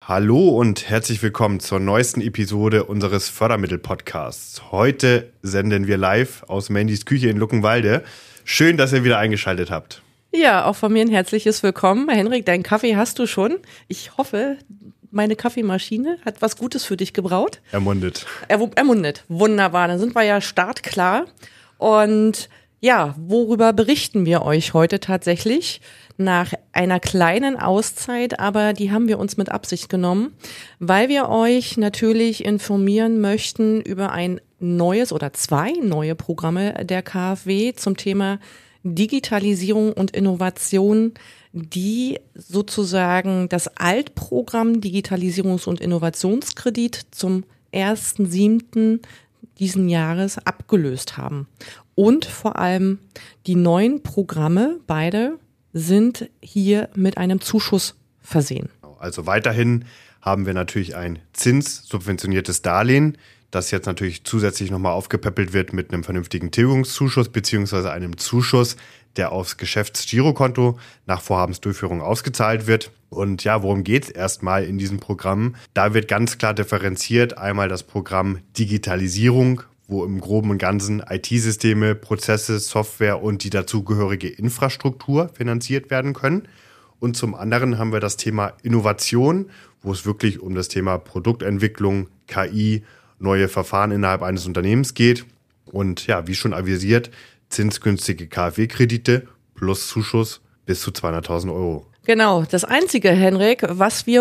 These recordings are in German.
Hallo und herzlich willkommen zur neuesten Episode unseres Fördermittel-Podcasts. Heute senden wir live aus Mandys Küche in Luckenwalde. Schön, dass ihr wieder eingeschaltet habt. Ja, auch von mir ein herzliches Willkommen. Henrik, deinen Kaffee hast du schon. Ich hoffe, meine Kaffeemaschine hat was Gutes für dich gebraut. Ermundet. Ermundet. Wunderbar, dann sind wir ja startklar. Und ja, worüber berichten wir euch heute tatsächlich? Nach einer kleinen Auszeit, aber die haben wir uns mit Absicht genommen, weil wir euch natürlich informieren möchten über ein neues oder zwei neue Programme der KfW zum Thema Digitalisierung und Innovation, die sozusagen das Altprogramm Digitalisierungs- und Innovationskredit zum 1.7. diesen Jahres abgelöst haben. Und vor allem die neuen Programme, beide, sind hier mit einem Zuschuss versehen. Also weiterhin haben wir natürlich ein zinssubventioniertes Darlehen, das jetzt natürlich zusätzlich nochmal aufgepäppelt wird mit einem vernünftigen Tilgungszuschuss beziehungsweise einem Zuschuss, der aufs Geschäftsgirokonto nach Vorhabensdurchführung ausgezahlt wird. Und ja, worum geht es erstmal in diesem Programm? Da wird ganz klar differenziert einmal das Programm Digitalisierung, wo im Groben und Ganzen IT-Systeme, Prozesse, Software und die dazugehörige Infrastruktur finanziert werden können. Und zum anderen haben wir das Thema Innovation, wo es wirklich um das Thema Produktentwicklung, KI, neue Verfahren innerhalb eines Unternehmens geht. Und ja, wie schon avisiert, zinsgünstige KfW-Kredite plus Zuschuss bis zu 200.000 Euro. Genau, das Einzige, Henrik, was für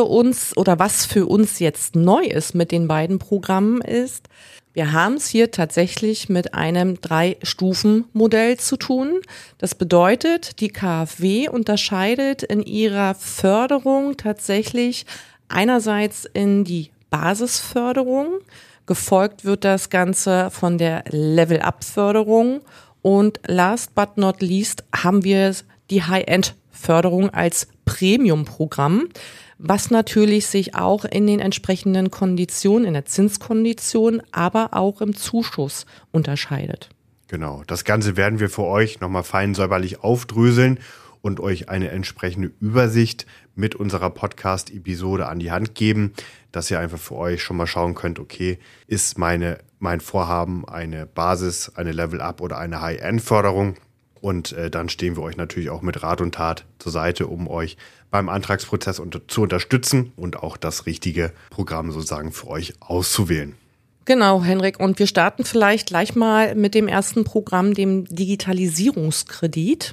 uns jetzt neu ist mit den beiden Programmen ist, wir haben es hier tatsächlich mit einem 3-Stufen-Modell zu tun. Das bedeutet, die KfW unterscheidet in ihrer Förderung tatsächlich einerseits in die Basisförderung, gefolgt wird das Ganze von der Level-Up-Förderung und last but not least haben wir die High-End-Förderung als Premium-Programm, was natürlich sich auch in den entsprechenden Konditionen, in der Zinskondition, aber auch im Zuschuss unterscheidet. Genau, das Ganze werden wir für euch nochmal fein säuberlich aufdröseln und euch eine entsprechende Übersicht mit unserer Podcast-Episode an die Hand geben, dass ihr einfach für euch schon mal schauen könnt, okay, ist mein Vorhaben eine Basis, eine Level-Up oder eine High-End-Förderung? Und dann stehen wir euch natürlich auch mit Rat und Tat zur Seite, um euch beim Antragsprozess zu unterstützen und auch das richtige Programm sozusagen für euch auszuwählen. Genau, Henrik. Und wir starten vielleicht gleich mal mit dem ersten Programm, dem Digitalisierungskredit.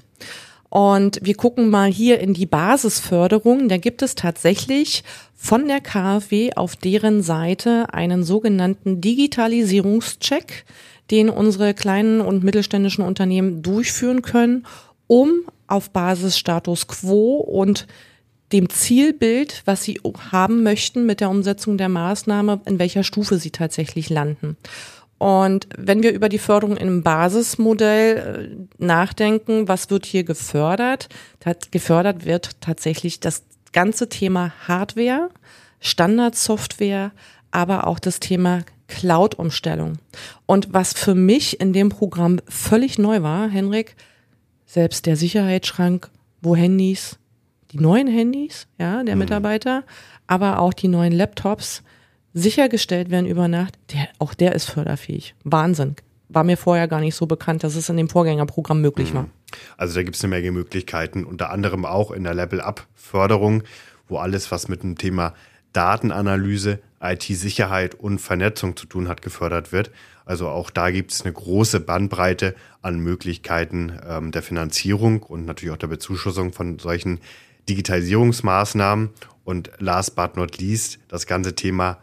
Und wir gucken mal hier in die Basisförderung. Da gibt es tatsächlich von der KfW auf deren Seite einen sogenannten Digitalisierungscheck, den unsere kleinen und mittelständischen Unternehmen durchführen können, um auf Basis Status Quo und dem Zielbild, was sie haben möchten mit der Umsetzung der Maßnahme, in welcher Stufe sie tatsächlich landen. Und wenn wir über die Förderung im Basismodell nachdenken, was wird hier gefördert? Gefördert wird tatsächlich das ganze Thema Hardware, Standardsoftware, aber auch das Thema Cloud-Umstellung. Und was für mich in dem Programm völlig neu war, Henrik, selbst der Sicherheitsschrank, wo Handys, die neuen Handys, ja, der Mitarbeiter, aber auch die neuen Laptops sichergestellt werden über Nacht, auch der ist förderfähig. Wahnsinn. War mir vorher gar nicht so bekannt, dass es in dem Vorgängerprogramm möglich war. Also da gibt es eine Menge Möglichkeiten, unter anderem auch in der Level-Up-Förderung, wo alles, was mit dem Thema Datenanalyse, IT-Sicherheit und Vernetzung zu tun hat, gefördert wird. Also auch da gibt es eine große Bandbreite an Möglichkeiten der Finanzierung und natürlich auch der Bezuschussung von solchen Digitalisierungsmaßnahmen. Und last but not least, das ganze Thema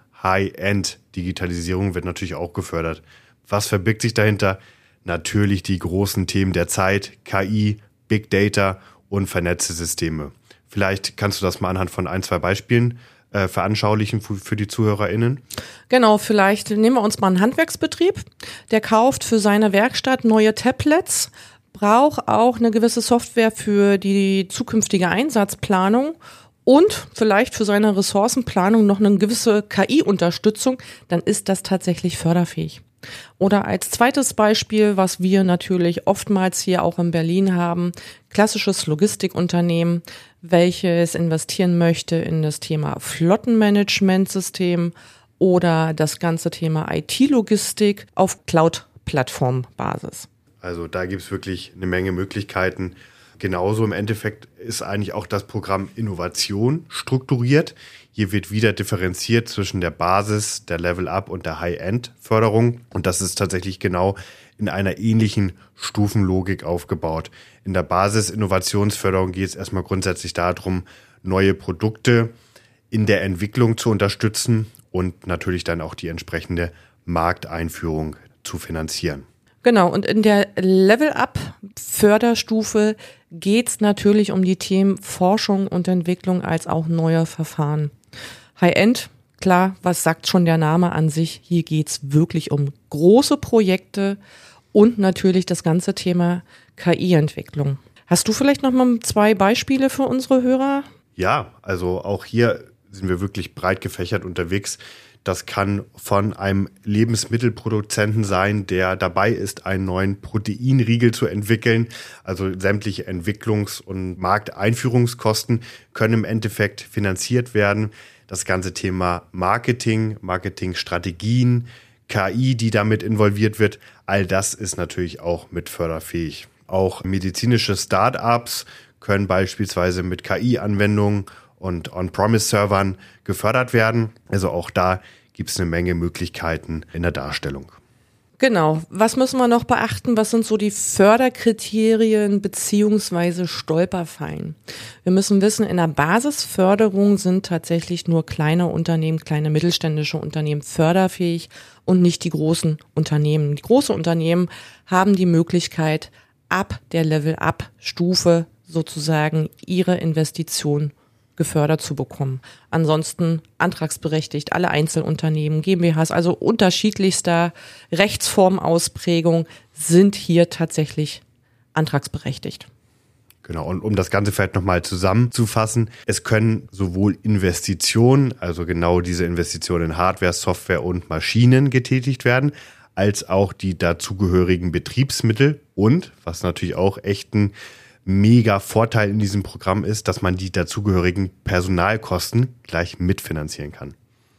High-End-Digitalisierung wird natürlich auch gefördert. Was verbirgt sich dahinter? Natürlich die großen Themen der Zeit, KI, Big Data und vernetzte Systeme. Vielleicht kannst du das mal anhand von 1, 2 Beispielen veranschaulichen für die ZuhörerInnen? Genau, vielleicht nehmen wir uns mal einen Handwerksbetrieb, der kauft für seine Werkstatt neue Tablets, braucht auch eine gewisse Software für die zukünftige Einsatzplanung und vielleicht für seine Ressourcenplanung noch eine gewisse KI-Unterstützung, dann ist das tatsächlich förderfähig. Oder als zweites Beispiel, was wir natürlich oftmals hier auch in Berlin haben, klassisches Logistikunternehmen, welches investieren möchte in das Thema Flottenmanagementsystem oder das ganze Thema IT-Logistik auf Cloud-Plattform-Basis. Also da gibt es wirklich eine Menge Möglichkeiten. Genauso im Endeffekt ist eigentlich auch das Programm Innovation strukturiert. Hier wird wieder differenziert zwischen der Basis, der Level-Up und der High-End-Förderung. Und das ist tatsächlich genau in einer ähnlichen Stufenlogik aufgebaut. In der Basis-Innovationsförderung geht es erstmal grundsätzlich darum, neue Produkte in der Entwicklung zu unterstützen und natürlich dann auch die entsprechende Markteinführung zu finanzieren. Genau, und in der Level-Up-Förderstufe geht's natürlich um die Themen Forschung und Entwicklung als auch neue Verfahren. High-End, klar, was sagt schon der Name an sich? Hier geht's wirklich um große Projekte und natürlich das ganze Thema KI-Entwicklung. Hast du vielleicht noch mal 2 Beispiele für unsere Hörer? Ja, also auch hier sind wir wirklich breit gefächert unterwegs. Das kann von einem Lebensmittelproduzenten sein, der dabei ist, einen neuen Proteinriegel zu entwickeln. Also sämtliche Entwicklungs- und Markteinführungskosten können im Endeffekt finanziert werden. Das ganze Thema Marketing, Marketingstrategien, KI, die damit involviert wird, all das ist natürlich auch mit förderfähig. Auch medizinische Start-ups können beispielsweise mit KI-Anwendungen und On-Premise-Servern gefördert werden. Also auch da gibt es eine Menge Möglichkeiten in der Darstellung. Genau. Was müssen wir noch beachten? Was sind so die Förderkriterien beziehungsweise Stolperfallen? Wir müssen wissen, in der Basisförderung sind tatsächlich nur kleine Unternehmen, kleine mittelständische Unternehmen förderfähig und nicht die großen Unternehmen. Die großen Unternehmen haben die Möglichkeit, ab der Level-Up-Stufe sozusagen ihre Investition gefördert zu bekommen. Ansonsten antragsberechtigt alle Einzelunternehmen, GmbHs, also unterschiedlichster Rechtsformausprägung sind hier tatsächlich antragsberechtigt. Genau, und um das Ganze vielleicht nochmal zusammenzufassen, es können sowohl Investitionen, also genau diese Investitionen in Hardware, Software und Maschinen getätigt werden, als auch die dazugehörigen Betriebsmittel und, was natürlich auch echt ein mega Vorteil in diesem Programm ist, dass man die dazugehörigen Personalkosten gleich mitfinanzieren kann.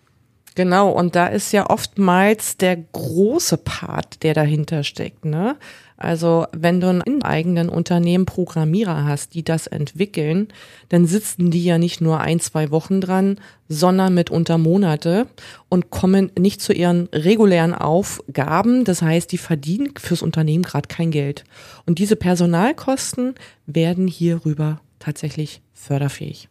Genau, und da ist ja oftmals der große Part, der dahinter steckt, ne? Also wenn du in eigenen Unternehmen Programmierer hast, die das entwickeln, dann sitzen die ja nicht nur 1-2 Wochen dran, sondern mitunter Monate und kommen nicht zu ihren regulären Aufgaben. Das heißt, die verdienen fürs Unternehmen gerade kein Geld. Und diese Personalkosten werden hierüber tatsächlich förderfähig.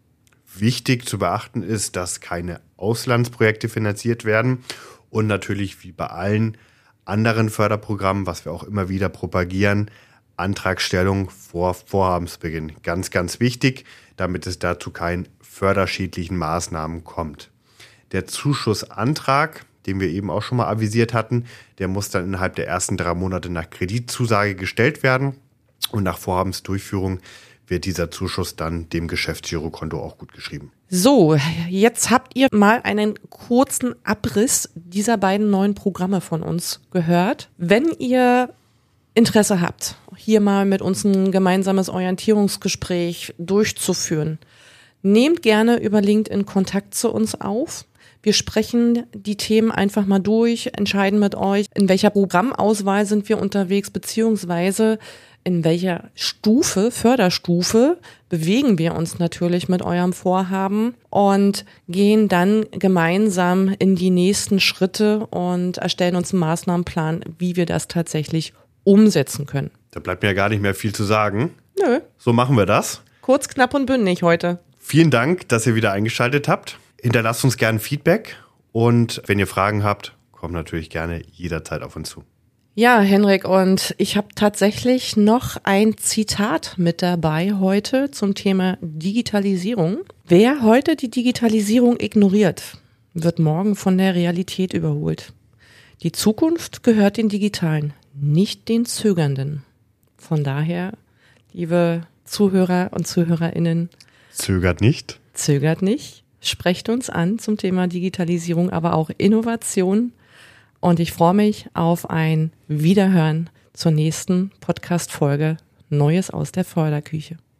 Wichtig zu beachten ist, dass keine Auslandsprojekte finanziert werden und natürlich wie bei allen anderen Förderprogrammen, was wir auch immer wieder propagieren, Antragstellung vor Vorhabensbeginn. Ganz, ganz wichtig, damit es dazu keinen förderschädlichen Maßnahmen kommt. Der Zuschussantrag, den wir eben auch schon mal avisiert hatten, der muss dann innerhalb der ersten 3 Monate nach Kreditzusage gestellt werden und nach Vorhabensdurchführung wird dieser Zuschuss dann dem Geschäftsgirokonto auch gut geschrieben. So, jetzt habt ihr mal einen kurzen Abriss dieser beiden neuen Programme von uns gehört. Wenn ihr Interesse habt, hier mal mit uns ein gemeinsames Orientierungsgespräch durchzuführen, nehmt gerne über LinkedIn Kontakt zu uns auf. Wir sprechen die Themen einfach mal durch, entscheiden mit euch, in welcher Programmauswahl sind wir unterwegs, beziehungsweise in welcher Stufe, Förderstufe, bewegen wir uns natürlich mit eurem Vorhaben und gehen dann gemeinsam in die nächsten Schritte und erstellen uns einen Maßnahmenplan, wie wir das tatsächlich umsetzen können. Da bleibt mir ja gar nicht mehr viel zu sagen. Nö. So machen wir das. Kurz, knapp und bündig heute. Vielen Dank, dass ihr wieder eingeschaltet habt. Hinterlasst uns gerne Feedback und wenn ihr Fragen habt, kommt natürlich gerne jederzeit auf uns zu. Ja, Henrik, und ich habe tatsächlich noch ein Zitat mit dabei heute zum Thema Digitalisierung. Wer heute die Digitalisierung ignoriert, wird morgen von der Realität überholt. Die Zukunft gehört den Digitalen, nicht den Zögernden. Von daher, liebe Zuhörer und ZuhörerInnen, zögert nicht. Zögert nicht. Sprecht uns an zum Thema Digitalisierung, aber auch Innovation. Und ich freue mich auf ein Wiederhören zur nächsten Podcast-Folge Neues aus der Förderküche.